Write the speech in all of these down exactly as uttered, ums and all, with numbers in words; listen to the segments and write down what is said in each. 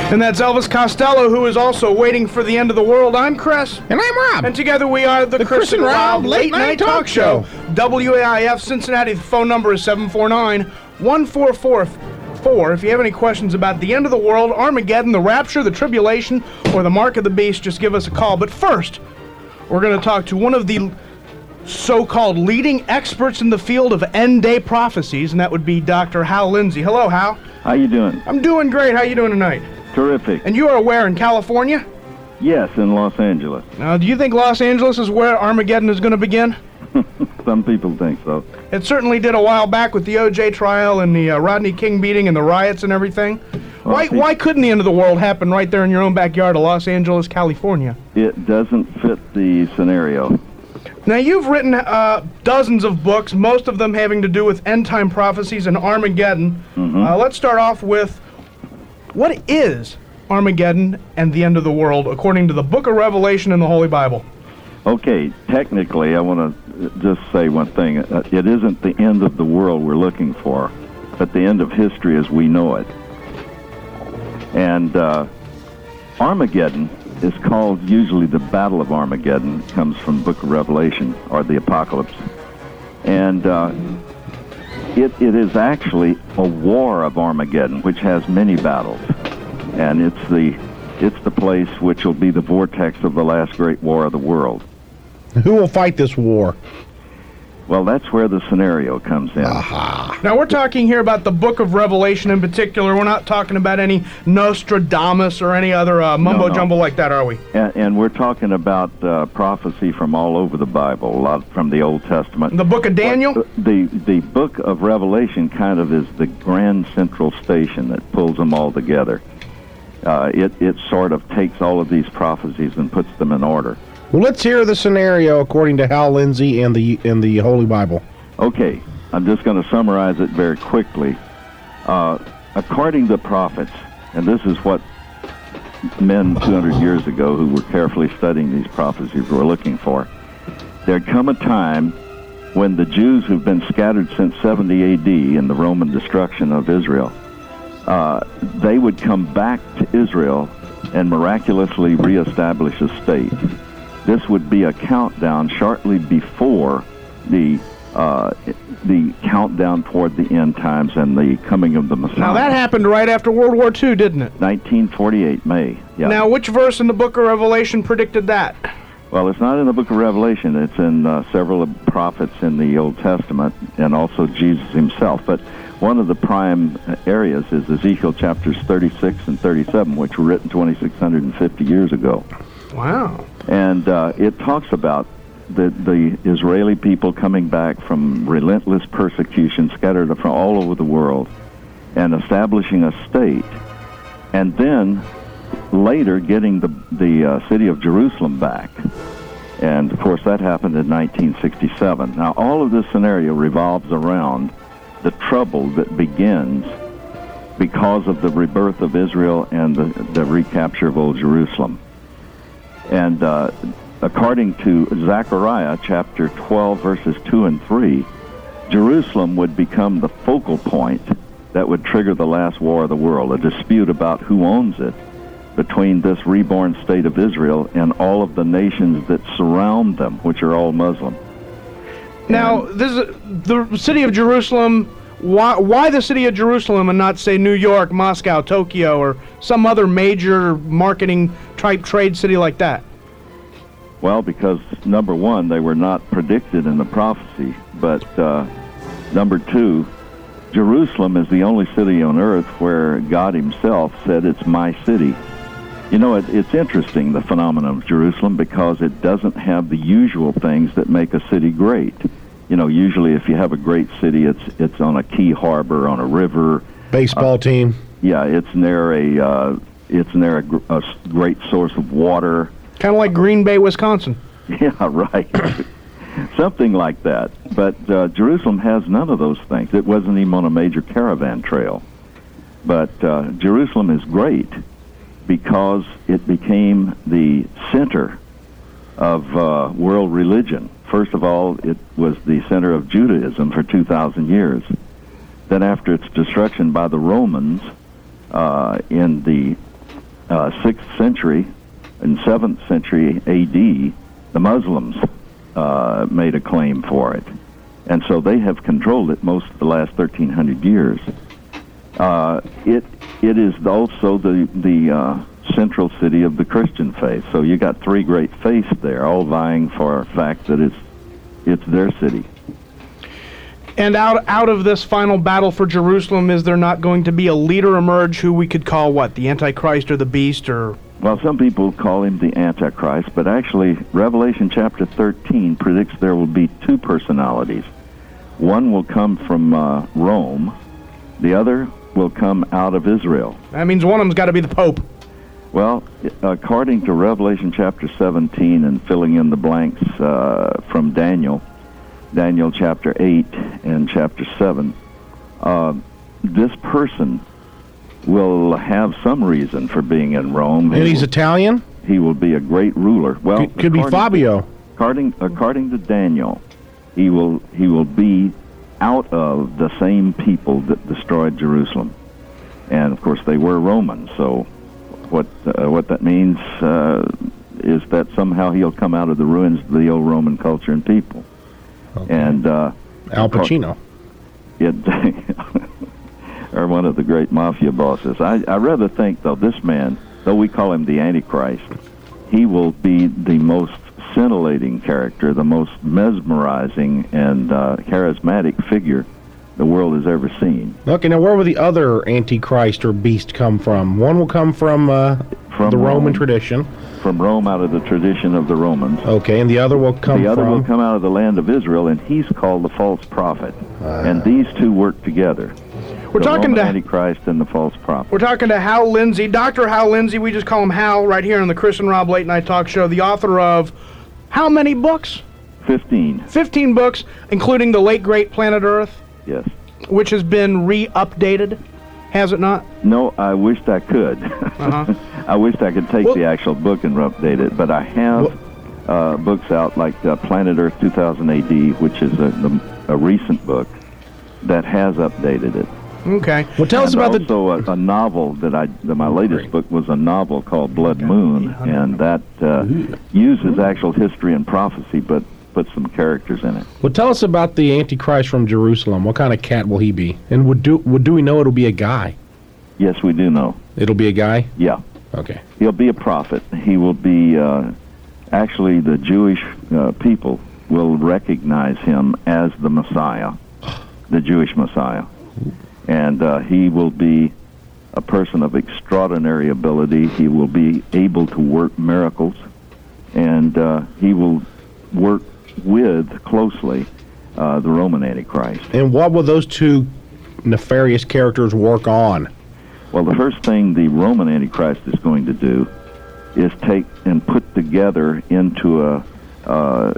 And that's Elvis Costello, who is also waiting for the end of the world. I'm Chris. And I'm Rob. And together we are the, the Chris, Chris and Rob Late Night, Night Talk Show. W A I F Cincinnati. The phone number is seven four nine, one four four four. If you have any questions about the end of the world, Armageddon, the rapture, the tribulation, or the mark of the beast, just give us a call. But first, we're going to talk to one of the so-called leading experts in the field of end-day prophecies, and that would be Doctor Hal Lindsey. Hello, Hal. How you doing? I'm doing great. How you doing tonight? Terrific. And you are where, in California? Yes, in Los Angeles. Now, do you think Los Angeles is where Armageddon is going to begin? Some people think so. It certainly did a while back with the O J trial and the uh, Rodney King beating and the riots and everything. Well, why, why couldn't the end of the world happen right there in your own backyard of Los Angeles, California? It doesn't fit the scenario. Now, you've written uh, dozens of books, most of them having to do with end-time prophecies and Armageddon. Mm-hmm. Uh, let's start off with, what is Armageddon and the end of the world, according to the Book of Revelation in the Holy Bible? Okay, technically, I want to just say one thing. Uh, it isn't the end of the world we're looking for, but the end of history as we know it. And uh, Armageddon is called usually the Battle of Armageddon. It comes from the Book of Revelation, or the Apocalypse. And uh, it, it is actually a war of Armageddon, which has many battles. And it's the, it's the place which will be the vortex of the last great war of the world. Who will fight this war? Well, that's where the scenario comes in. Aha. Now, we're talking here about the Book of Revelation in particular. We're not talking about any Nostradamus or any other uh, mumbo-jumbo no, no. like that, are we? And, and we're talking about uh, prophecy from all over the Bible, a lot from the Old Testament. The Book of Daniel? But the, the Book of Revelation kind of is the grand central station that pulls them all together. Uh, it, it sort of takes all of these prophecies and puts them in order. Well, let's hear the scenario according to Hal Lindsey and the in the Holy Bible. Okay, I'm just going to summarize it very quickly. Uh, according to the prophets, and this is what men two hundred years ago who were carefully studying these prophecies were looking for, there'd come a time when the Jews who've been scattered since seventy A D in the Roman destruction of Israel, uh, they would come back to Israel and miraculously reestablish a state. This would be a countdown shortly before the uh, the countdown toward the end times and the coming of the Messiah. Now, that happened right after World War Two, didn't it? nineteen forty-eight, May. Yeah. Now, which verse in the Book of Revelation predicted that? Well, it's not in the Book of Revelation. It's in uh, several of the prophets in the Old Testament and also Jesus himself. But one of the prime areas is Ezekiel chapters thirty-six and thirty-seven, which were written twenty-six hundred fifty years ago. Wow. And uh, it talks about the, the Israeli people coming back from relentless persecution scattered from all over the world and establishing a state, and then later getting the, the uh, city of Jerusalem back. And, of course, that happened in nineteen sixty-seven. Now, all of this scenario revolves around the trouble that begins because of the rebirth of Israel and the, the recapture of Old Jerusalem. And uh, according to Zechariah chapter twelve, verses two and three, Jerusalem would become the focal point that would trigger the last war of the world, a dispute about who owns it between this reborn state of Israel and all of the nations that surround them, which are all Muslim. Now, this is the city of Jerusalem. Why, why the city of Jerusalem and not, say, New York, Moscow, Tokyo, or some other major marketing type trade city like that? Well, because, number one, they were not predicted in the prophecy, but uh, number two, Jerusalem is the only city on earth where God himself said, it's my city. You know, it, it's interesting, the phenomenon of Jerusalem, because it doesn't have the usual things that make a city great. You know, usually if you have a great city, it's it's on a key harbor, on a river. Baseball uh, team. Yeah, it's near a uh, it's near a, gr- a great source of water. Kind of like Green Bay, Wisconsin. Yeah, right. Something like that. But uh, Jerusalem has none of those things. It wasn't even on a major caravan trail. But uh, Jerusalem is great because it became the center of uh, world religion. First of all, it was the center of Judaism for two thousand years. Then after its destruction by the Romans uh, in the uh, sixth century and seventh century A D, the Muslims uh, made a claim for it. And so they have controlled it most of the last thirteen hundred years. Uh, it it is also the the uh, central city of the Christian faith. So you got three great faiths there, all vying for the fact that it's it's their city. And out out of this final battle for Jerusalem, is there not going to be a leader emerge who we could call what, the Antichrist or the Beast, or? Well, some people call him the Antichrist, but actually Revelation chapter thirteen predicts there will be two personalities. One will come from uh, Rome, the other will come out of Israel. That means one of them's got to be the Pope. Well, according to Revelation chapter seventeen and filling in the blanks uh, from Daniel, Daniel chapter eight and chapter seven, uh, this person will have some reason for being in Rome. And he he's will, Italian? He will be a great ruler. Well, Could, could be Fabio. According, according to Daniel, he will he will be out of the same people that destroyed Jerusalem, and of course they were Romans. So, what uh, what that means uh, is that somehow he'll come out of the ruins of the old Roman culture and people. Okay. And uh, Al Pacino. It, or one of the great mafia bosses. I, I rather think, though, this man, though we call him the Antichrist, he will be the most scintillating character, the most mesmerizing and uh, charismatic figure the world has ever seen. Okay, now where will the other Antichrist or beast come from? One will come from, uh, From the Roman Rome. tradition. From Rome, out of the tradition of the Romans. Okay, and the other will come The other from... will come out of the land of Israel, and he's called the false prophet. Uh. And these two work together. We're the talking Roman to Antichrist and the false prophet. We're talking to Hal Lindsey, Doctor Hal Lindsey. We just call him Hal right here on the Chris and Rob Late Night Talk Show. The author of how many books? Fifteen. Fifteen books, including the late great Planet Earth, Yes. which has been re-updated, has it not? No, I wished I could. Uh-huh. I wished I could take Well- the actual book and update it, but I have uh, books out like uh, Planet Earth two thousand A D, which is a, the, a recent book that has updated it. Okay. Well, tell us And about the... also a, a novel that I, that my latest book was a novel called Blood Moon, and that uh, uses actual history and prophecy, but puts some characters in it. Well, tell us about the Antichrist from Jerusalem. What kind of cat will he be? And would do, would, do we know it'll be a guy? Yes, we do know. It'll be a guy? Yeah. Okay. He'll be a prophet. He will be, uh, actually, the Jewish uh, people will recognize him as the Messiah, the Jewish Messiah. And uh, he will be a person of extraordinary ability. He will be able to work miracles, and uh, he will work with, closely, uh, the Roman Antichrist. And what will those two nefarious characters work on? Well, the first thing the Roman Antichrist is going to do is take and put together into a uh,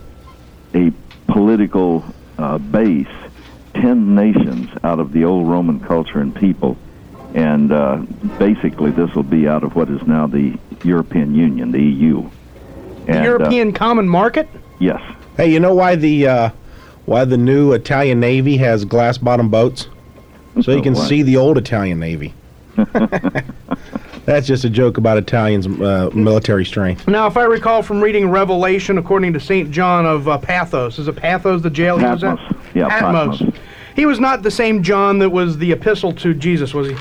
a political uh, base ten nations out of the old Roman culture and people, and uh, basically this will be out of what is now the European Union, the E U. The And, European uh, Common Market? yes. Hey, you know why the uh, why the new Italian Navy has glass-bottom boats? So you can Why? see the old Italian Navy. That's just a joke about Italians' uh, military strength. Now, if I recall from reading Revelation, according to Saint John of uh, Pathos, is it Pathos, the jail he was at? Patmos. Yeah, Patmos. He was not the same John that was the epistle to Jesus, was he?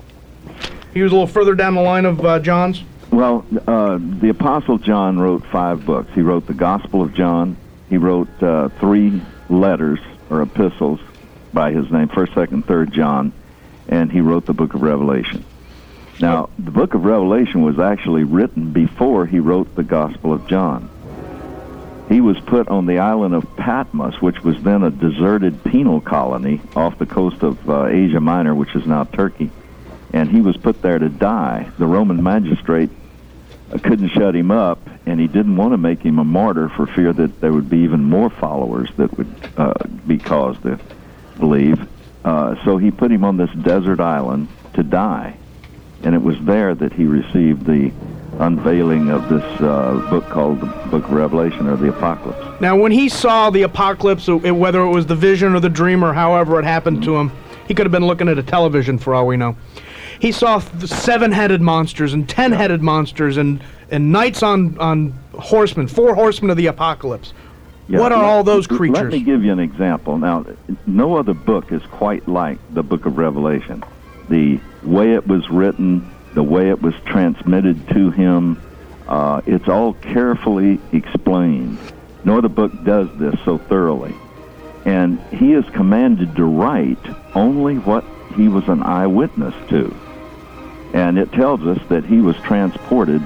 He was a little further down the line of uh, John's? Well, uh, the Apostle John wrote five books. He wrote the Gospel of John. He wrote uh, three letters or epistles by his name, First, Second, Third John, and he wrote the book of Revelation. Now, the book of Revelation was actually written before he wrote the Gospel of John. He was put on the island of Patmos, which was then a deserted penal colony off the coast of uh, Asia Minor, which is now Turkey. And he was put there to die. The Roman magistrate uh, couldn't shut him up, and he didn't want to make him a martyr for fear that there would be even more followers that would uh, be caused to believe. Uh, so he put him on this desert island to die. And it was there that he received the unveiling of this uh, book called the Book of Revelation, or the Apocalypse. Now, when he saw the apocalypse, uh, whether it was the vision or the dream or however it happened to him, he could have been looking at a television for all we know. he saw th- seven-headed monsters and ten-headed monsters and, and knights on, on horsemen, four horsemen of the apocalypse. Yeah, What are let- all those creatures? Let me give you an example. Now, no other book is quite like the book of Revelation. The way it was written, the way it was transmitted to him, uh, it's all carefully explained. No other book does this so thoroughly. And he is commanded to write only what he was an eyewitness to. And it tells us that he was transported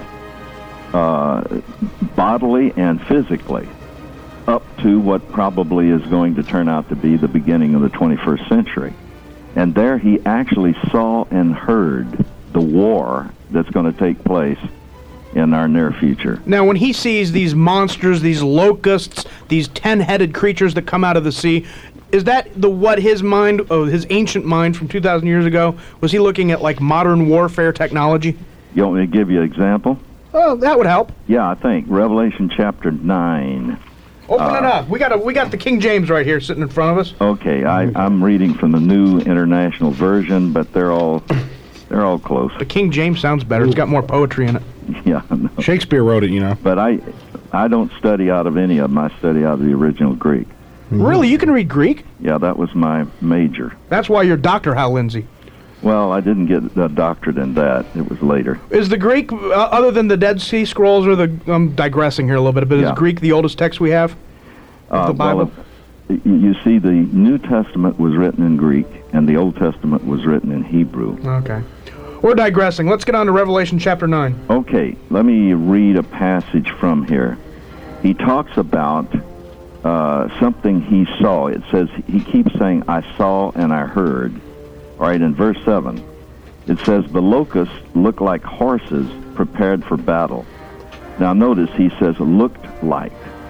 uh, bodily and physically up to what probably is going to turn out to be the beginning of the twenty-first century. And there he actually saw and heard the war that's going to take place in our near future. Now, when he sees these monsters, these locusts, these ten-headed creatures that come out of the sea, is that the what his mind, oh, his ancient mind from two thousand years ago, was he looking at like modern warfare technology? You want me to give you an example? Oh, that would help. Yeah, I think. Revelation chapter nine. Open Uh, it up. We got a, we got the King James right here sitting in front of us. Okay, I, I'm reading from the New International Version, but they're all they're all close. The King James sounds better. It's got more poetry in it. Yeah, I know. Shakespeare wrote it, you know. But I I don't study out of any of them. I study out of the original Greek. Really? You can read Greek? Yeah, that was my major. That's why you're Doctor Hal Lindsey. Well, I didn't get a doctorate in that. It was later. Is the Greek, uh, other than the Dead Sea Scrolls, or the, I'm digressing here a little bit, but Yeah. is Greek the oldest text we have? Of the Bible? Well, y- you see, the New Testament was written in Greek, and the Old Testament was written in Hebrew. Okay. We're digressing. Let's get on to Revelation chapter nine. Okay, let me read a passage from here. He talks about uh, something he saw. It says, he keeps saying, I saw and I heard. All right, in verse seven, it says, the locusts look like horses prepared for battle. Now notice he says, looked like.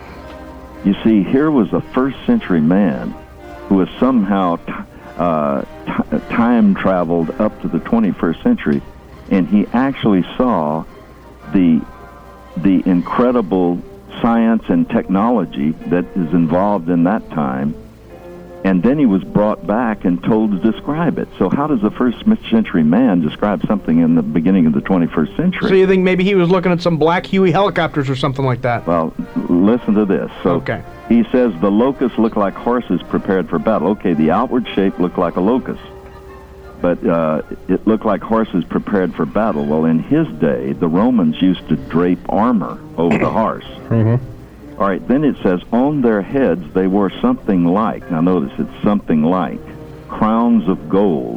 You see, here was a first century man who was somehow t- uh, t- time traveled up to the twenty-first century, and he actually saw the the incredible science and technology that is involved in that time, and then he was brought back and told to describe it. So how does a first century man describe something in the beginning of the twenty-first century? So you think maybe he was looking at some Black Huey helicopters or something like that? Well, listen to this. So Okay. he says the locusts look like horses prepared for battle. Okay, the outward shape looked like a locust, but uh, it looked like horses prepared for battle. Well, in his day, the Romans used to drape armor over the horse. Mm-hmm. All right, then it says, on their heads they wore something like, now notice it's something like, crowns of gold.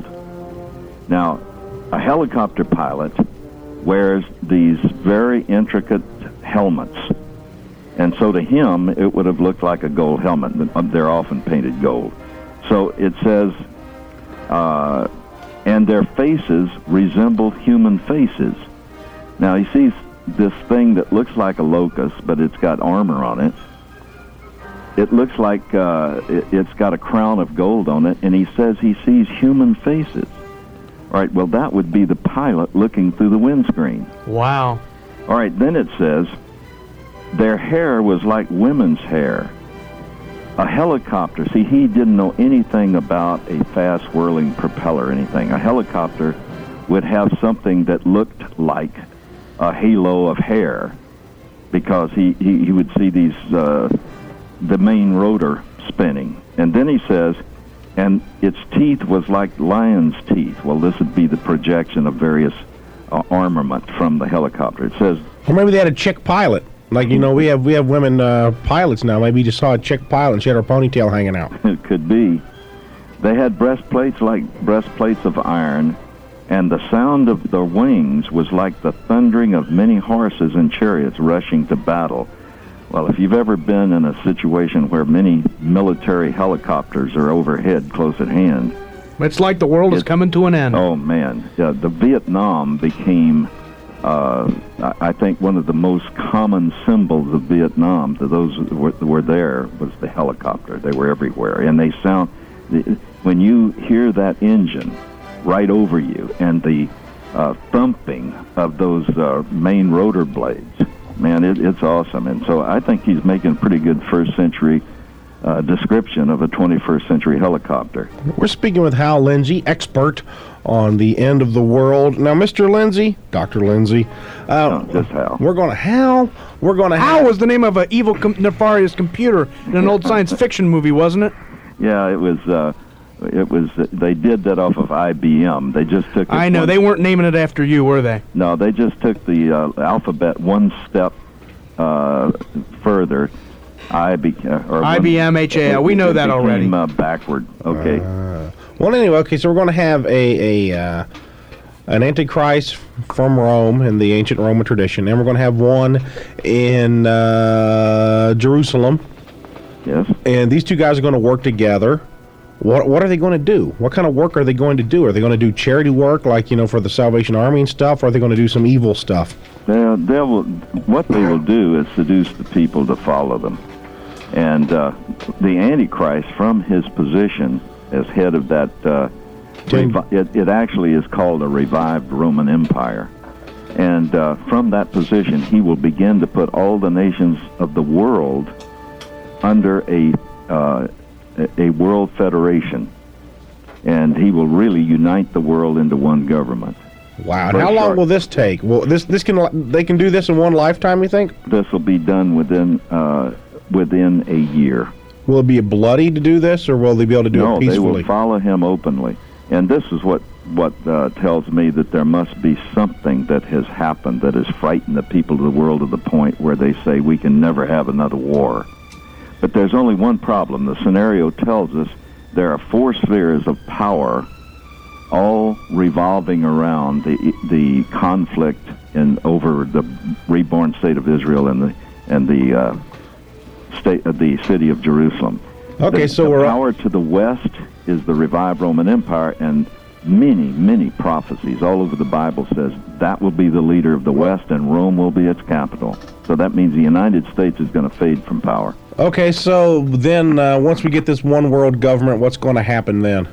Now, a helicopter pilot wears these very intricate helmets. And so to him, it would have looked like a gold helmet. They're often painted gold. So it says, uh, and their faces resembled human faces. Now, he sees this thing that looks like a locust, but it's got armor on it. It looks like uh, it, it's got a crown of gold on it, and he says he sees human faces. All right, well, that would be the pilot looking through the windscreen. Wow. All right, then it says, their hair was like women's hair. A helicopter, see, he didn't know anything about a fast-whirling propeller or anything. A helicopter would have something that looked like a halo of hair, because he, he, he would see these, uh, the main rotor spinning. And then he says, and its teeth was like lion's teeth. Well, this would be the projection of various uh, armament from the helicopter. It says, Or maybe they had a chick pilot. Like, you know, we have we have women uh, pilots now. Maybe you just saw a chick pilot and she had her ponytail hanging out. it could be, they had breastplates like breastplates of iron, and the sound of their wings was like the thundering of many horses and chariots rushing to battle. Well, if you've ever been in a situation where many military helicopters are overhead close at hand, It's like the world is It- coming to an end. oh man, yeah, the Vietnam became, uh, I I think, one of the most common symbols of Vietnam to those who were, who were there was the helicopter. They were everywhere, and they sound, when you hear that engine right over you and the uh, thumping of those uh, main rotor blades, man, it, it's awesome. And so I think he's making pretty good first century uh, description of a twenty-first century helicopter. We're speaking with Hal Lindsey, expert on the end of the world. Now, Mister Lindsey, Doctor Lindsey, uh, No, just Hal. we're going to Hal. We're going to Hal was the name of an evil, com- nefarious computer in an old science fiction movie, wasn't it? Yeah, it was. Uh, it was. They did that off of I B M. They just took. it I know. one- They weren't naming it after you, were they? No, they just took the uh, alphabet one step uh, further. I B, uh, or I B M, H A L. We know it that became, already. Uh, backward. Okay. Uh, well, anyway, okay, so we're going to have a, a uh, an Antichrist from Rome in the ancient Roman tradition, and we're going to have one in uh, Jerusalem. Yes. And these two guys are going to work together. What what are they going to do? What kind of work are they going to do? Are they going to do charity work, like, you know, for the Salvation Army and stuff, or are they going to do some evil stuff? They they will. What they will do is seduce the people to follow them, and uh, the Antichrist, from his position as head of that, uh, revi- it, it actually is called a revived Roman Empire, and uh, from that position, he will begin to put all the nations of the world under a uh, a world federation, and he will really unite the world into one government. Wow. And Very how long short. will this take? Well, this this can they can do this in one lifetime, you think? This will be done within uh, within a year. Will it be bloody to do this, or will they be able to do No, it they peacefully? will follow him openly. And this is what, what uh, tells me that there must be something that has happened that has frightened the people of the world to the point where they say we can never have another war. But there's only one problem. The scenario tells us there are four spheres of power all revolving around the the conflict in over the reborn state of Israel and the and the uh, state of the city of Jerusalem. Okay, the, so the we're power to the west is the revived Roman Empire, and many, many prophecies all over the Bible says that will be the leader of the West, and Rome will be its capital. So that means the United States is going to fade from power. okay. So then, uh, once we get this one world government, what's going to happen then?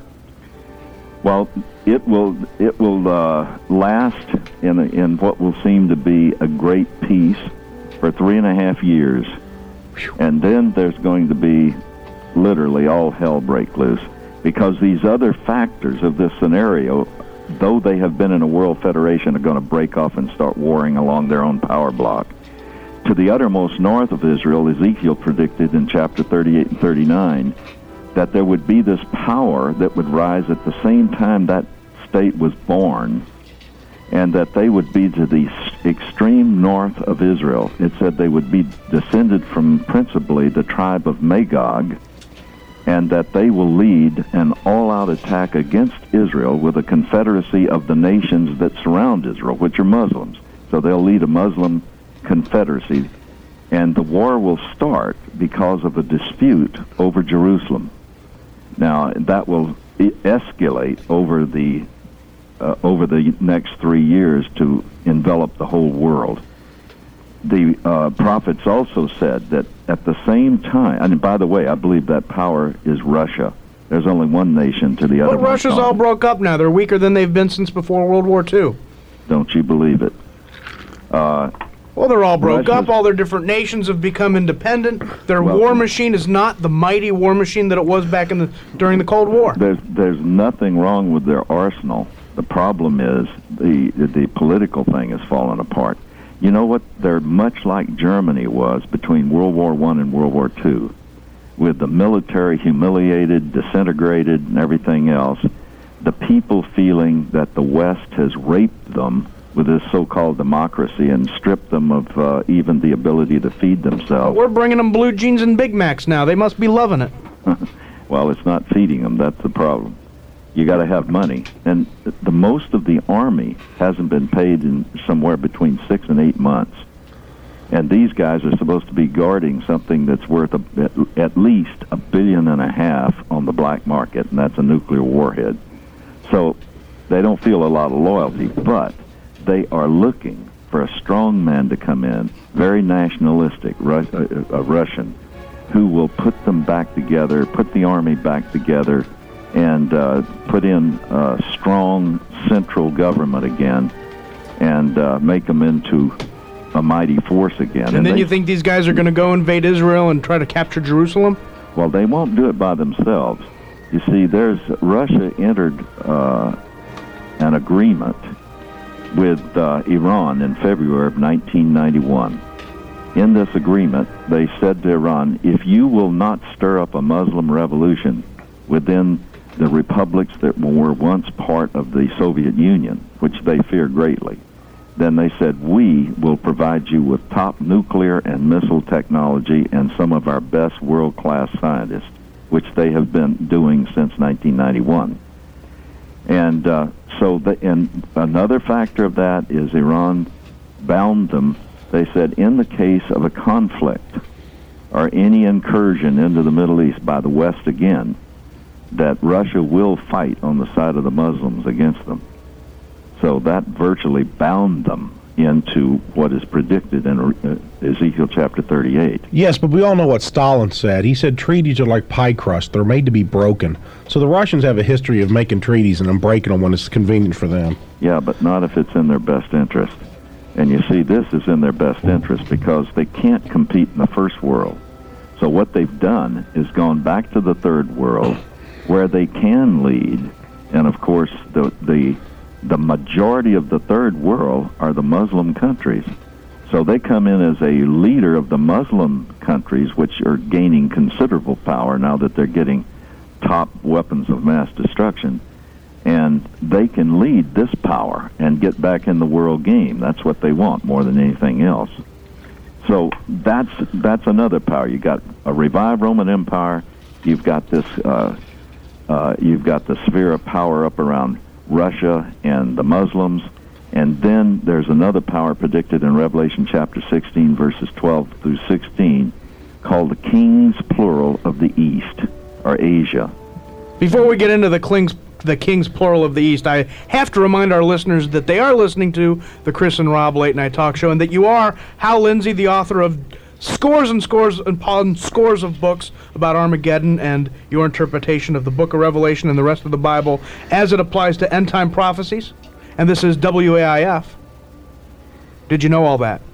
Well, it will it will uh, last in a, in what will seem to be a great peace for three and a half years, and then there's going to be literally all hell break loose, because these other factors of this scenario, though they have been in a world federation, are going to break off and start warring along their own power block. To the uttermost north of Israel, Ezekiel predicted in chapter thirty-eight and thirty-nine that there would be this power that would rise at the same time that state was born, and that they would be to the extreme north of Israel. It said they would be descended from principally the tribe of Magog, and that they will lead an all-out attack against Israel with a confederacy of the nations that surround Israel, which are Muslims. So they'll lead a Muslim confederacy, and the war will start because of a dispute over Jerusalem. Now, that will e- escalate over the uh, over the next three years to envelop the whole world. The uh, prophets also said that at the same time, and by the way, I believe that power is Russia. There's only one nation to the other. But Russia's all broke up now. They're weaker than they've been since before World War Two. Don't you believe it? Uh, Well, they're all broke Russia's- up. All their different nations have become independent. Their Well- war machine is not the mighty war machine that it was back in the during the Cold War. There's there's nothing wrong with their arsenal. The problem is the the political thing has fallen apart. You know what? They're much like Germany was between World War One and World War Two, with the military humiliated, disintegrated, and everything else. The people feeling that the West has raped them with this so-called democracy and stripped them of uh, even the ability to feed themselves. We're bringing them blue jeans and Big Macs now. They must be loving it. Well, it's not feeding them. That's the problem. You got to have money, and the most of the army hasn't been paid in somewhere between six and eight months. And these guys are supposed to be guarding something that's worth a, at, at least a billion and a half on the black market, and that's a nuclear warhead. So they don't feel a lot of loyalty, but they are looking for a strong man to come in, very nationalistic, Ru- a, a Russian, who will put them back together, put the army back together, and uh, put in a strong central government again, and uh, make them into a mighty force again. And, then they, you think these guys are going to go invade Israel and try to capture Jerusalem? Well, they won't do it by themselves. You see, there's Russia entered uh, an agreement with uh, Iran in February of nineteen ninety-one. In this agreement, they said to Iran, if you will not stir up a Muslim revolution within the republics that were once part of the Soviet Union, which they fear greatly, then they said, we will provide you with top nuclear and missile technology and some of our best world-class scientists, which they have been doing since nineteen ninety-one. And uh, so the, and another factor of that is Iran bound them. They said, in the case of a conflict or any incursion into the Middle East by the West again, that Russia will fight on the side of the Muslims against them. So that virtually bound them into what is predicted in uh, Ezekiel chapter thirty-eight. Yes, but we all know what Stalin said. He said treaties are like pie crust. They're made to be broken. So the Russians have a history of making treaties and then breaking them when it's convenient for them. Yeah, but not if it's in their best interest. And you see, this is in their best interest because they can't compete in the first world. So what they've done is gone back to the third world where they can lead. And of course, the the the majority of the third world are the Muslim countries. So they come in as a leader of the Muslim countries, which are gaining considerable power now that they're getting top weapons of mass destruction. And they can lead this power and get back in the world game. That's what they want more than anything else. So that's that's another power. You got a revived Roman Empire. You've got this. Uh, uh, you've got the sphere of power up around Russia and the Muslims, and then there's another power predicted in Revelation chapter sixteen, verses twelve through sixteen, called the Kings plural of the East, or Asia. Before we get into the Kings. the Kings plural of the East, I have to remind our listeners that they are listening to the Chris and Rob Late Night Talk Show, and that you are Hal Lindsey, the author of scores and scores and scores of books about Armageddon and your interpretation of the Book of Revelation and the rest of the Bible as it applies to end-time prophecies. And this is W A I F. Did you know all that?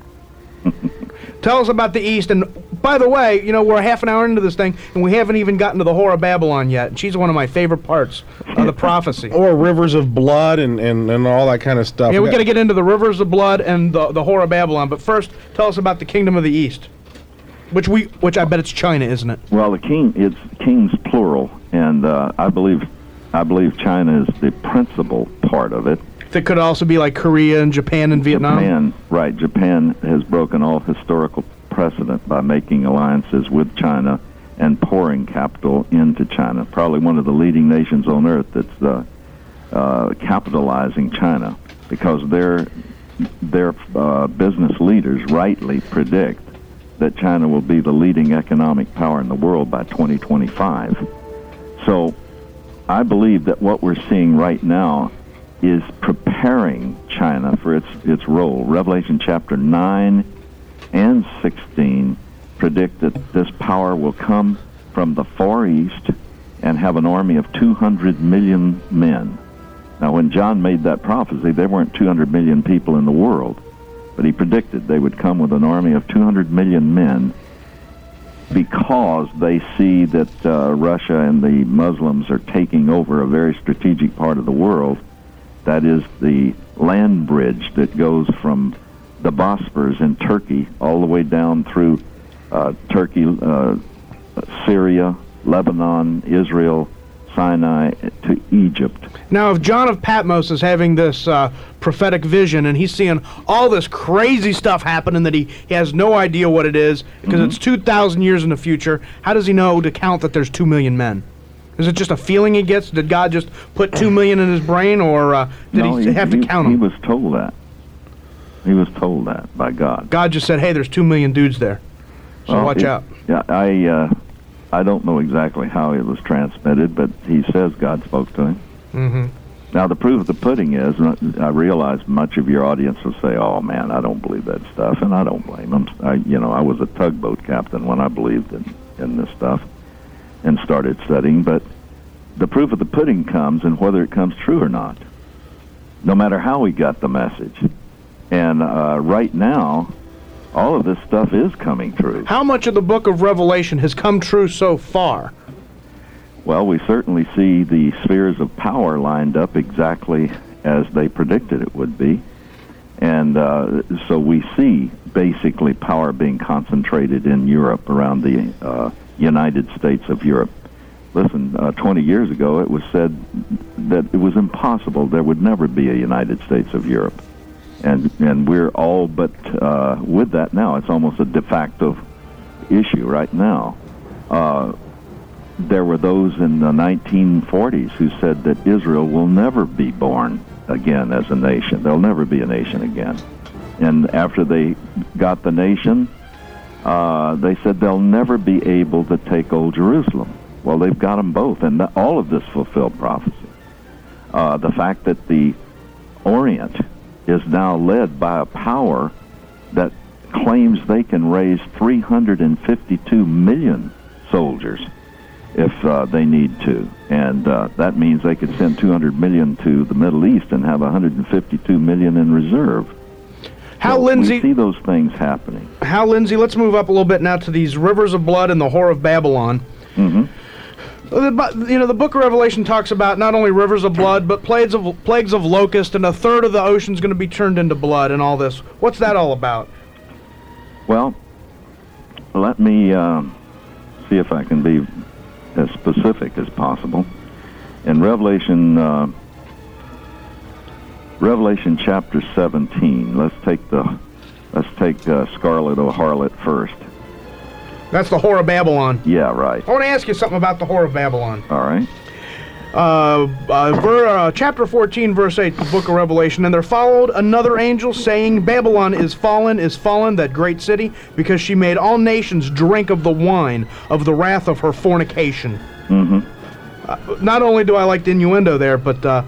Tell us about the East. And by the way, you know, we're half an hour into this thing, and we haven't even gotten to the Whore of Babylon yet. And she's one of my favorite parts of the prophecy. Or rivers of blood and, and, and all that kind of stuff. Yeah, we got to get into the rivers of blood and the, the Whore of Babylon. But first, tell us about the Kingdom of the East, which we, which I bet it's China, isn't it? Well, the king, it's kings plural, and uh, I believe, I believe China is the principal part of it. That could also be like Korea and Japan and Vietnam? Japan, right. Japan has broken all historical precedent by making alliances with China and pouring capital into China. Probably one of the leading nations on earth that's uh, uh, capitalizing China, because their, their uh, business leaders rightly predict that China will be the leading economic power in the world by twenty twenty-five. So I believe that what we're seeing right now is preparing China for its its role. Revelation chapter nine and sixteen predict that this power will come from the Far East and have an army of two hundred million men. Now, when John made that prophecy, there weren't two hundred million people in the world, but he predicted they would come with an army of two hundred million men because they see that uh, Russia and the Muslims are taking over a very strategic part of the world. That is the land bridge that goes from the Bosphorus in Turkey all the way down through uh, Turkey, uh, Syria, Lebanon, Israel, Sinai, to Egypt. Now, if John of Patmos is having this uh, prophetic vision and he's seeing all this crazy stuff happening that he, he has no idea what it is, because mm-hmm. it's two thousand years in the future, how does he know to count that there's two million men? Is it just a feeling he gets? Did God just put two million in his brain, or uh, did no, he, he have to he, count them? He was told that. He was told that by God. God just said, hey, there's two million dudes there, so well, watch it, out. Yeah, I uh, I don't know exactly how it was transmitted, but he says God spoke to him. Mm-hmm. Now, the proof of the pudding is, I realize much of your audience will say, oh, man, I don't believe that stuff, and I don't blame them. I, you know, I was a tugboat captain when I believed in, in this stuff and started studying, but the proof of the pudding comes in whether it comes true or not, no matter how we got the message. And uh, right now, all of this stuff is coming true. How much of the book of Revelation has come true so far? Well, we certainly see the spheres of power lined up exactly as they predicted it would be. And uh, so we see basically power being concentrated in Europe, around the uh, United States of Europe. Listen, uh, twenty years ago it was said that it was impossible, there would never be a United States of Europe. And and we're all but uh, with that now. It's almost a de facto issue right now. Uh, there were those in the nineteen forties who said that Israel will never be born again as a nation. There'll never be a nation again. And after they got the nation, uh, they said they'll never be able to take Old Jerusalem. Well, they've got them both, and th- all of this fulfilled prophecy. Uh, the fact that the Orient is now led by a power that claims they can raise three hundred fifty-two million soldiers if uh, they need to. And uh, that means they could send two hundred million to the Middle East and have one hundred fifty-two million in reserve. How, so Lindsay? We see those things happening. How, Lindsay? Let's move up a little bit now to these rivers of blood and the whore of Babylon. Mm-hmm. The, you know, the book of Revelation talks about not only rivers of blood, but plagues of plagues of locust, and a third of the ocean's going to be turned into blood, and all this. What's that all about? Well, let me uh, see if I can be as specific as possible. In Revelation, uh, Revelation chapter seventeen. Let's take the let's take uh, Scarlet or Harlot first. That's the whore of Babylon. Yeah, right. I want to ask you something about the whore of Babylon. All right. Uh, uh, ver, uh, chapter fourteen, verse eight, the book of Revelation. And there followed another angel saying, Babylon is fallen, is fallen, that great city, because she made all nations drink of the wine of the wrath of her fornication. Mm-hmm. Uh, not only do I like the innuendo there, but uh,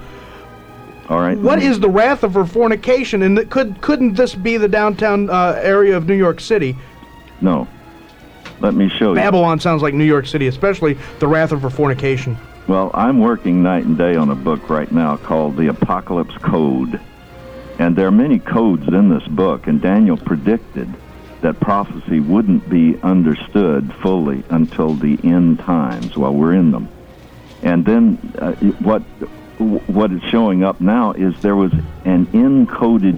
all right. What is the wrath of her fornication? And th- could couldn't this be the downtown uh, area of New York City? No. Let me show you. Babylon sounds like New York City, especially the wrath of her fornication. Well, I'm working night and day on a book right now called The Apocalypse Code. And there are many codes in this book, and Daniel predicted that prophecy wouldn't be understood fully until the end times while we're in them. And then uh, what what is showing up now is there was an encoded,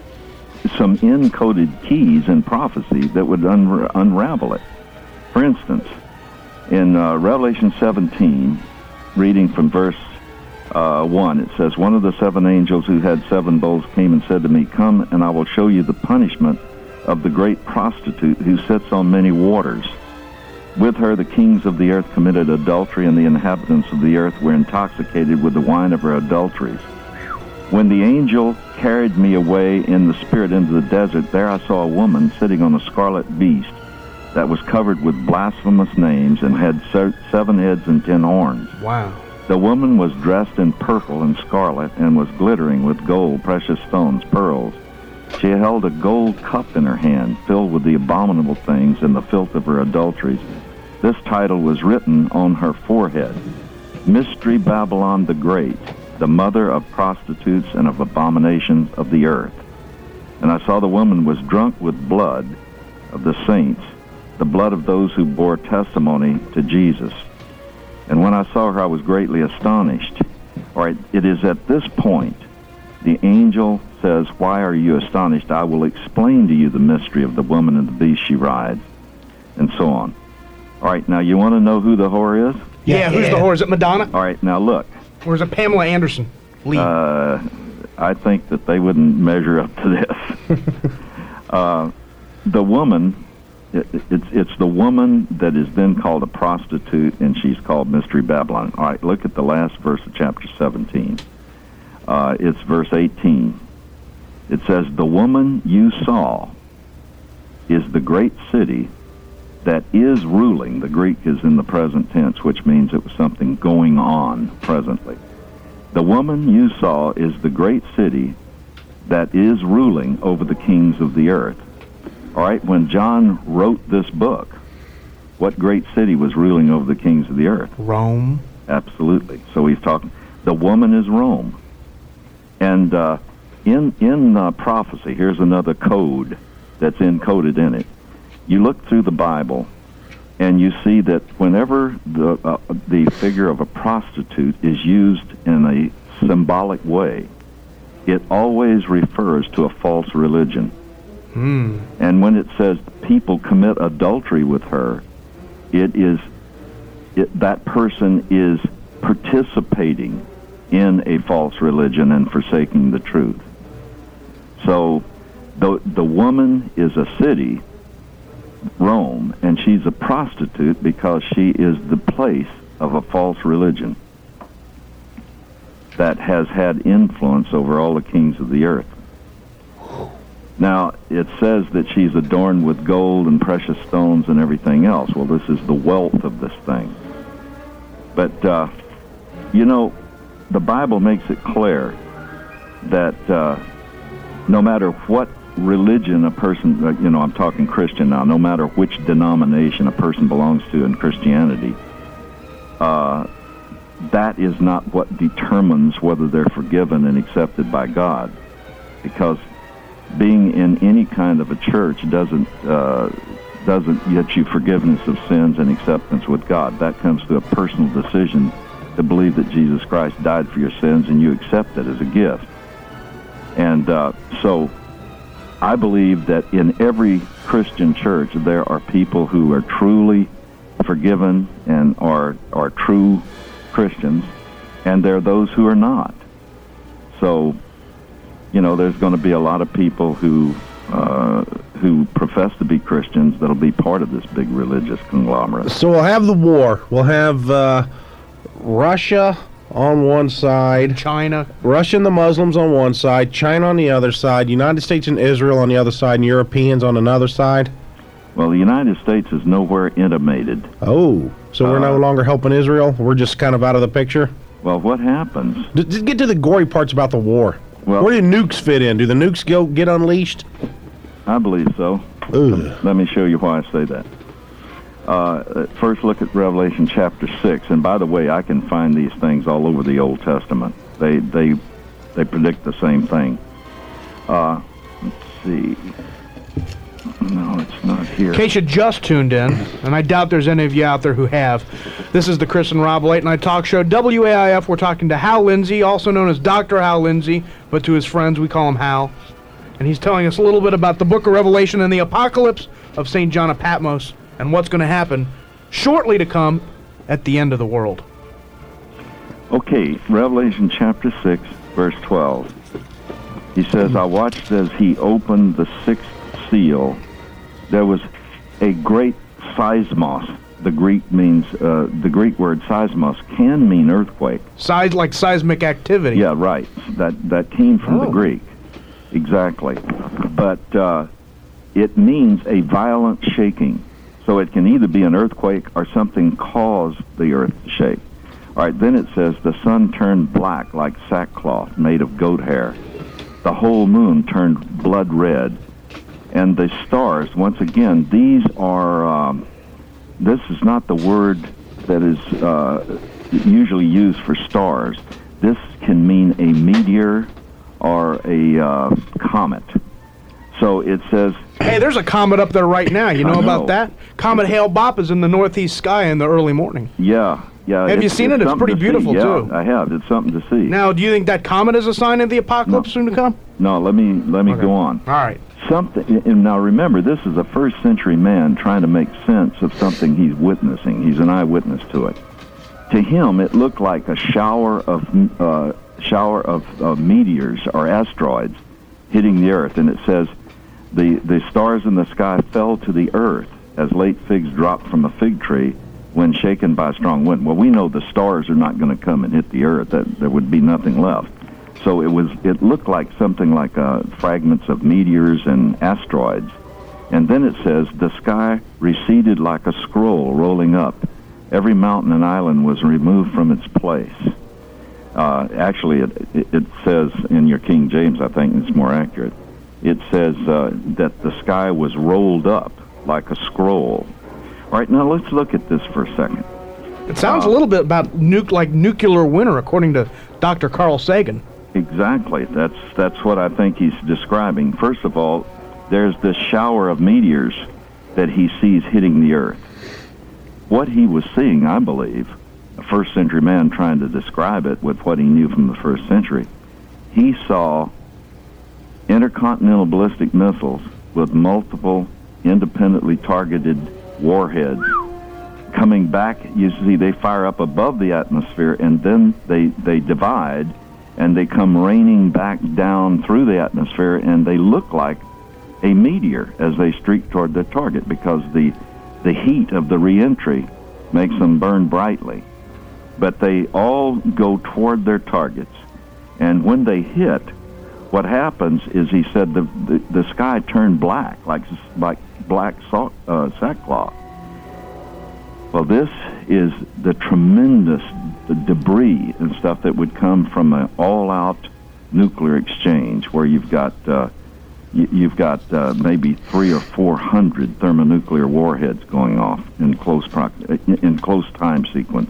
some encoded keys in prophecy that would un- unravel it. For instance, in uh, Revelation seventeen, reading from verse uh, one, it says, One of the seven angels who had seven bowls came and said to me, Come, and I will show you the punishment of the great prostitute who sits on many waters. With her the kings of the earth committed adultery, and the inhabitants of the earth were intoxicated with the wine of her adulteries. When the angel carried me away in the spirit into the desert, there I saw a woman sitting on a scarlet beast that was covered with blasphemous names and had seven heads and ten horns. Wow. The woman was dressed in purple and scarlet and was glittering with gold, precious stones, pearls. She held a gold cup in her hand filled with the abominable things and the filth of her adulteries. This title was written on her forehead, Mystery Babylon the Great, the mother of prostitutes and of abominations of the earth. And I saw the woman was drunk with blood of the saints, the blood of those who bore testimony to Jesus. And when I saw her, I was greatly astonished. All right, it is at this point the angel says, Why are you astonished? I will explain to you the mystery of the woman and the beast she rides, and so on. All right, now you want to know who the whore is? Yeah, yeah. Who's the whore? Is it Madonna? All right, now look. Or is it Pamela Anderson? Lee? Uh, I think that they wouldn't measure up to this. uh, the woman... It, it's it's the woman that is then called a prostitute, and she's called Mystery Babylon. All right, look at the last verse of chapter seventeen. Uh, it's verse eighteen. It says, The woman you saw is the great city that is ruling. The Greek is in the present tense, which means it was something going on presently. The woman you saw is the great city that is ruling over the kings of the earth. All right, when John wrote this book, what great city was ruling over the kings of the earth? Rome. Absolutely. So he's talking, the woman is Rome. And uh, in in uh, prophecy, here's another code that's encoded in it. You look through the Bible, and you see that whenever the uh, the figure of a prostitute is used in a symbolic way, it always refers to a false religion. Hmm. And when it says people commit adultery with her, it is it, that person is participating in a false religion and forsaking the truth. So the the woman is a city, Rome, and she's a prostitute because she is the place of a false religion that has had influence over all the kings of the earth. Now, it says that she's adorned with gold and precious stones and everything else. Well, this is the wealth of this thing. But, uh, you know, the Bible makes it clear that uh, no matter what religion a person, uh, you know, I'm talking Christian now, no matter which denomination a person belongs to in Christianity, uh, that is not what determines whether they're forgiven and accepted by God. Because being in any kind of a church doesn't uh, doesn't get you forgiveness of sins and acceptance with God. That comes to a personal decision to believe that Jesus Christ died for your sins and you accept it as a gift. And uh, so I believe that in every Christian church there are people who are truly forgiven and are are true Christians, and there are those who are not. So, you know, there's going to be a lot of people who uh, who profess to be Christians that'll be part of this big religious conglomerate. So we'll have the war. We'll have uh, Russia on one side, China, Russia and the Muslims on one side, China on the other side, United States and Israel on the other side, and Europeans on another side. Well, the United States is nowhere intimated. Oh, so we're Uh, no longer helping Israel? We're just kind of out of the picture? Well, what happens? D- Just get to the gory parts about the war. Well- Where do nukes fit in? Do the nukes go get unleashed? I believe so. Ugh. Let me show you why I say that. Uh, first, look at Revelation chapter six. And by the way, I can find these things all over the Old Testament. They they they predict the same thing. Uh, let's see. No, it's not here. In case you just tuned in, and I doubt there's any of you out there who have, this is the Chris and Rob Late Night Talk Show, W A I F. We're talking to Hal Lindsey, also known as Doctor Hal Lindsey, but to his friends we call him Hal. And he's telling us a little bit about the book of Revelation and the apocalypse of Saint John of Patmos and what's going to happen shortly to come at the end of the world. Okay, Revelation chapter six, verse twelve. He says, I watched as he opened the sixth seal. There was a great seismos. The Greek means, uh, the Greek word seismos can mean earthquake. Size like seismic activity. Yeah, right. That that came from the Oh. Greek. Exactly. But uh, it means a violent shaking. So it can either be an earthquake or something caused the earth to shake. All right, then it says, the sun turned black like sackcloth made of goat hair. The whole moon turned blood red. And the stars, once again, these are, um, this is not the word that is uh, usually used for stars. This can mean a meteor or a uh, comet. So it says... Hey, there's a comet up there right now. You know, I know. about that? Comet Hale-Bopp is in the northeast sky in the early morning. Yeah, yeah. Have you seen it? It's something pretty to see. beautiful, yeah, too. I have. It's something to see. Now, do you think that comet is a sign of the apocalypse soon to come? No, let me let me Okay. go on. All right. Something. And now remember, this is a first century man trying to make sense of something he's witnessing. He's an eyewitness to it. To him, it looked like a shower of uh, shower of uh, meteors or asteroids hitting the earth, and it says the the stars in the sky fell to the earth as late figs drop from a fig tree when shaken by a strong wind. Well, we know the stars are not going to come and hit the earth. That there would be nothing left. So it was. It looked like something like uh, fragments of meteors and asteroids. And then it says the sky receded like a scroll rolling up. Every mountain and island was removed from its place. Uh, actually, it, it, it says in your King James, I think it's more accurate. It says uh, that the sky was rolled up like a scroll. All right, now let's look at this for a second. It sounds Uh, a little bit about nuke like nuclear winter, according to Doctor Carl Sagan. Exactly. That's that's what I think he's describing. First of all, there's this shower of meteors that he sees hitting the Earth. What he was seeing, I believe, a first century man trying to describe it with what he knew from the first century, he saw intercontinental ballistic missiles with multiple independently targeted warheads coming back. You see, they fire up above the atmosphere, and then they, they divide, and they come raining back down through the atmosphere, and they look like a meteor as they streak toward their target, because the the heat of the reentry makes them burn brightly. But they all go toward their targets, and when they hit, what happens is, he said, the the, the sky turned black, like like black sack, uh, sackcloth. Well, this is the tremendous the debris and stuff that would come from an all-out nuclear exchange, where you've got uh, you, you've got uh, maybe three or four hundred thermonuclear warheads going off in close proc- in close time sequence.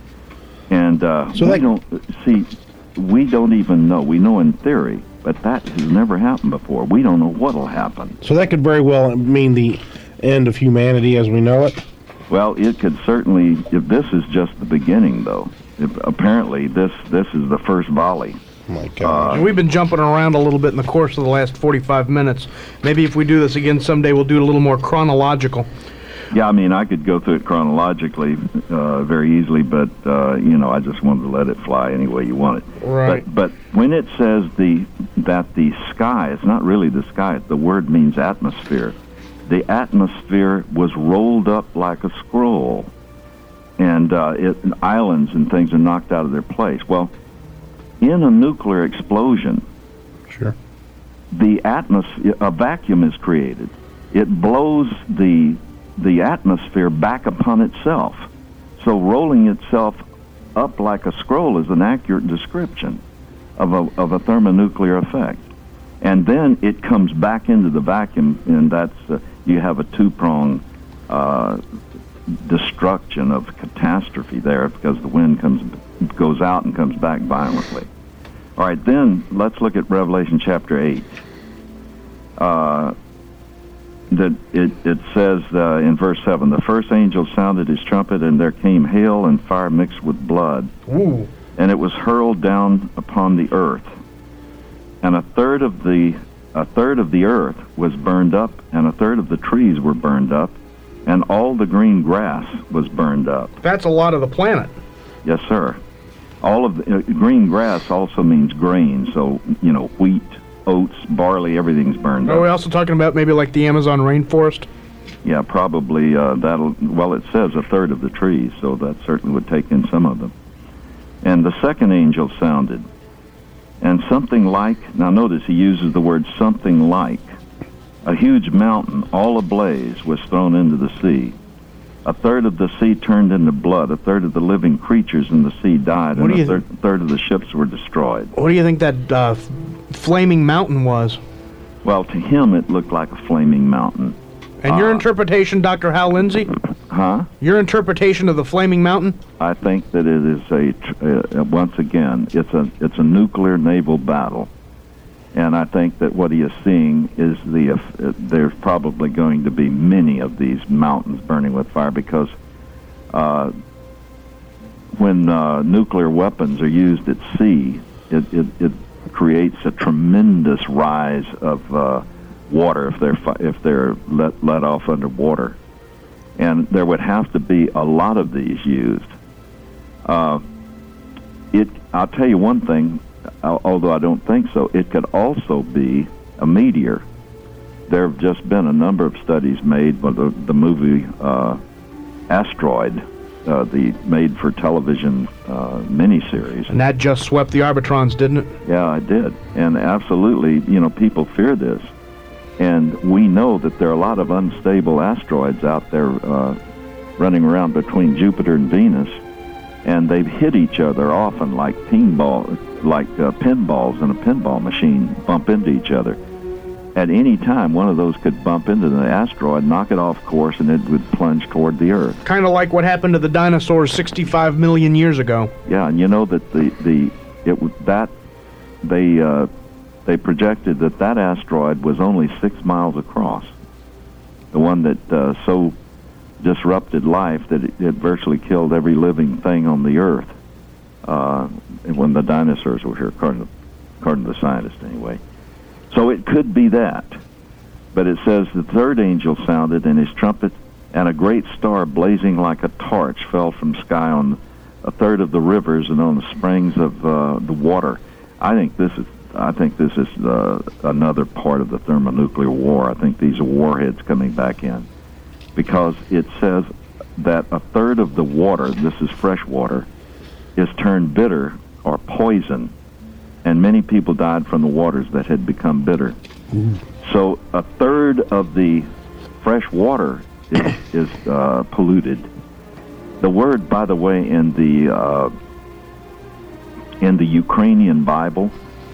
And uh, so we that, don't see. We don't even know. We know in theory, but that has never happened before. We don't know what'll happen. So that could very well mean the end of humanity as we know it. Well, it could certainly. If this is just the beginning, though, if, apparently this this is the first volley. Oh my God! Uh, and we've been jumping around a little bit in the course of the last forty-five minutes. Maybe if we do this again someday, we'll do it a little more chronological. Yeah, I mean, I could go through it chronologically uh, very easily, but uh, you know, I just wanted to let it fly any way you want it. Right. But, but when it says the that the sky, it's not really the sky. The word means atmosphere. The atmosphere was rolled up like a scroll, and uh, it, islands and things are knocked out of their place. Well, in a nuclear explosion, sure, the atmosphere, a vacuum is created. It blows the the atmosphere back upon itself. So rolling itself up like a scroll is an accurate description of a of a thermonuclear effect. And then it comes back into the vacuum, and that's uh, you have a two-prong uh, destruction of catastrophe there, because the wind comes goes out and comes back violently. All right, then let's look at Revelation chapter eight. Uh, that it, it says uh, in verse seven, the first angel sounded his trumpet, and there came hail and fire mixed with blood. Ooh. And it was hurled down upon the earth. And a third of the a third of the earth was burned up, and a third of the trees were burned up, and all the green grass was burned up. That's a lot of the planet. Yes, sir. All of the uh, green grass also means grain, so you know, wheat, oats, barley, everything's burned Are up. we also talking about maybe like the Amazon rainforest? Yeah, probably uh, that'll. Well, it says a third of the trees, so that certainly would take in some of them. And the second angel sounded. And something like, now notice he uses the word something like, a huge mountain, all ablaze, was thrown into the sea. A third of the sea turned into blood, a third of the living creatures in the sea died, What and do a you third, third of the ships were destroyed. What do you think that uh, f- flaming mountain was? Well, to him it looked like a flaming mountain. And your Uh, interpretation, Doctor Hal Lindsey? Huh? Your interpretation of the flaming mountain? I think that it is a, tr- uh, once again, it's a it's a nuclear naval battle. And I think that what he is seeing is the, uh, there's probably going to be many of these mountains burning with fire, because uh, when uh, nuclear weapons are used at sea, it, it, it creates a tremendous rise of uh, water if they're fi- if they're let let off underwater, and there would have to be a lot of these used. Uh, it I'll tell you one thing. Although I don't think so, it could also be a meteor. There have just been a number of studies made by the, the movie uh, Asteroid, uh, the made-for-television uh, miniseries. And that just swept the Arbitrons, didn't it? Yeah, I did. And absolutely, you know, people fear this. And we know that there are a lot of unstable asteroids out there uh, running around between Jupiter and Venus, and they've hit each other often like pinball, like uh, pinballs in a pinball machine bump into each other. At any time, one of those could bump into the asteroid, knock it off course, and it would plunge toward the Earth. Kind of like what happened to the dinosaurs sixty-five million years ago. Yeah, and you know that the the it was that they uh, they projected that that asteroid was only six miles across. The one that uh, so disrupted life that it, it virtually killed every living thing on the Earth uh, when the dinosaurs were here, according to, according to the scientists anyway. So it could be that. But it says the third angel sounded in his trumpet, and a great star blazing like a torch fell from sky on a third of the rivers and on the springs of uh, the water. I think this is I think this is uh, another part of the thermonuclear war. I think these are warheads coming back in, because it says that a third of the water, this is fresh water, is turned bitter or poison, and many people died from the waters that had become bitter. Mm. So a third of the fresh water is, is uh, polluted. The word, by the way, in the uh, in the Ukrainian Bible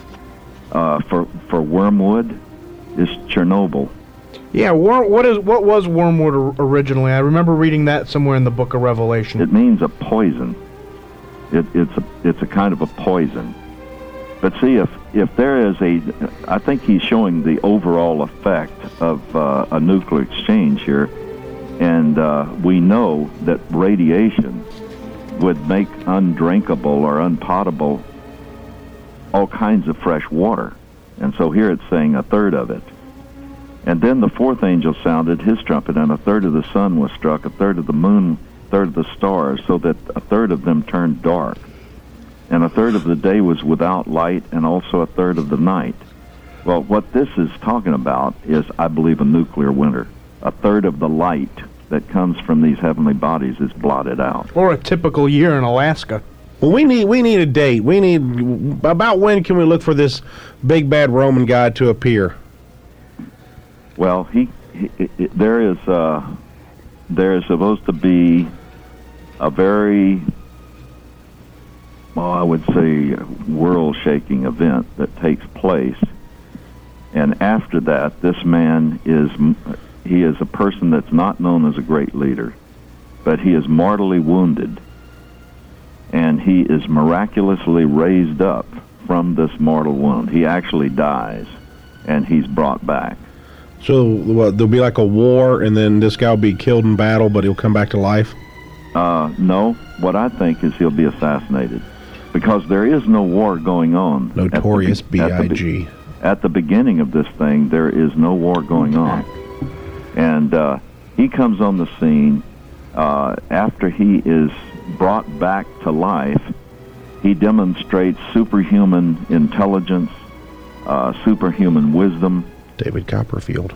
uh, for for wormwood is Chernobyl. Yeah, wor- what is what was wormwood or- originally? I remember reading that somewhere in the Book of Revelation. It means a poison. It, it's a it's a kind of a poison. But see, if if there is a, I think he's showing the overall effect of uh, a nuclear exchange here, and uh, we know that radiation would make undrinkable or unpotable all kinds of fresh water, and so here it's saying a third of it. And then the fourth angel sounded his trumpet, and a third of the sun was struck, a third of the moon, a third of the stars, so that a third of them turned dark. And a third of the day was without light, and also a third of the night. Well, what this is talking about is, I believe, a nuclear winter. A third of the light that comes from these heavenly bodies is blotted out. Or a typical year in Alaska. Well, we need we need a date. We need, about when can we look for this big bad Roman guy to appear? Well, he, he it, there is uh, there is supposed to be a very, well, I would say, world-shaking event that takes place, and after that, this man is he is a person that's not known as a great leader, but he is mortally wounded, and he is miraculously raised up from this mortal wound. He actually dies, and he's brought back. So what, there'll be like a war, and then this guy will be killed in battle, but he'll come back to life? Uh, no. What I think is he'll be assassinated, because there is no war going on. Notorious B I G. At the beginning of this thing, there is no war going on. And uh, he comes on the scene uh, after he is brought back to life. He demonstrates superhuman intelligence, uh, superhuman wisdom. David Copperfield.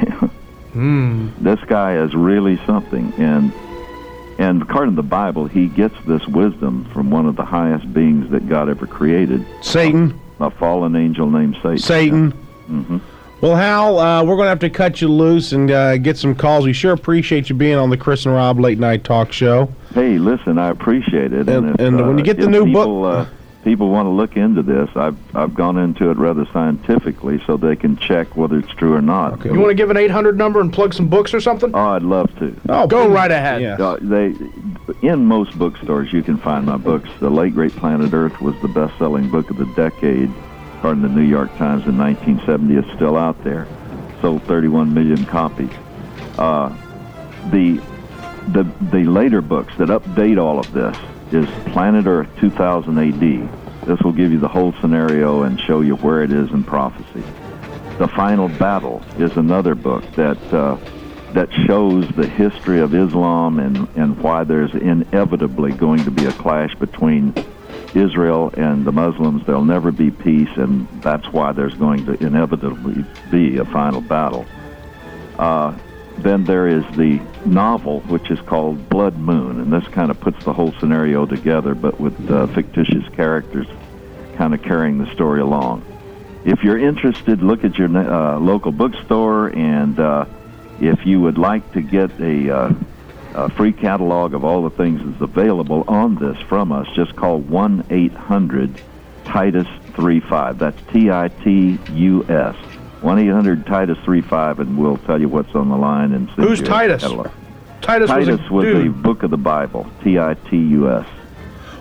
mm. This guy is really something, and and according to the Bible, he gets this wisdom from one of the highest beings that God ever created. Satan. A, a fallen angel named Satan. Satan. Mm-hmm. Well, Hal, uh, we're going to have to cut you loose and uh, get some calls. We sure appreciate you being on the Chris and Rob Late Night Talk Show. Hey, listen, I appreciate it. And, and, if, and uh, when you get the new people, book... Uh, people want to look into this, I've I've gone into it rather scientifically so they can check whether it's true or not. Okay. You want to give an eight hundred number and plug some books or something? Oh, I'd love to. Oh, go please. Right ahead. Yeah. Uh, they, in most bookstores, you can find my books. The Late Great Planet Earth was the best-selling book of the decade, according to the New York Times in nineteen seventy. It's still out there. Sold thirty-one million copies. Uh, the the the later books that update all of this is Planet Earth two thousand A D. This will give you the whole scenario and show you where it is in prophecy. The Final Battle is another book that uh, that shows the history of Islam and, and why there's inevitably going to be a clash between Israel and the Muslims. There'll never be peace, and that's why there's going to inevitably be a final battle. Uh, Then there is the novel, which is called Blood Moon, and this kind of puts the whole scenario together, but with uh, fictitious characters kind of carrying the story along. If you're interested, look at your uh, local bookstore, and uh, if you would like to get a, uh, a free catalog of all the things that's available on this from us, just call one eight hundred Titus thirty-five. That's T I T U S. one eight hundred Titus thirty-five, and we'll tell you what's on the line. And who's Titus? Titus, Titus was, a was dude. the book of the Bible, T I T U S.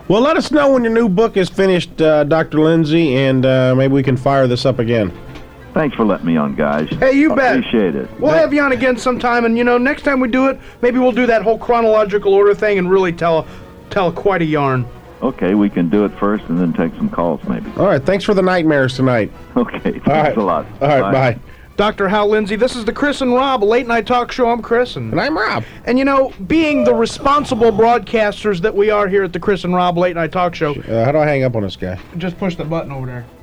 Well, let us know when your new book is finished, uh, Doctor Lindsay, and uh, maybe we can fire this up again. Thanks for letting me on, guys. Hey, you bet. Appreciate it. We'll have you on again sometime, and you know, next time we do it, maybe we'll do that whole chronological order thing and really tell tell quite a yarn. Okay, we can do it first and then take some calls, maybe. All right, thanks for the nightmares tonight. Okay, thanks All right. a lot. All right, bye. bye. Doctor Hal Lindsay, this is the Chris and Rob Late Night Talk Show. I'm Chris. And, and I'm Rob. And, you know, being the responsible broadcasters that we are here at the Chris and Rob Late Night Talk Show. Uh, how do I hang up on this guy? Just push the button over there.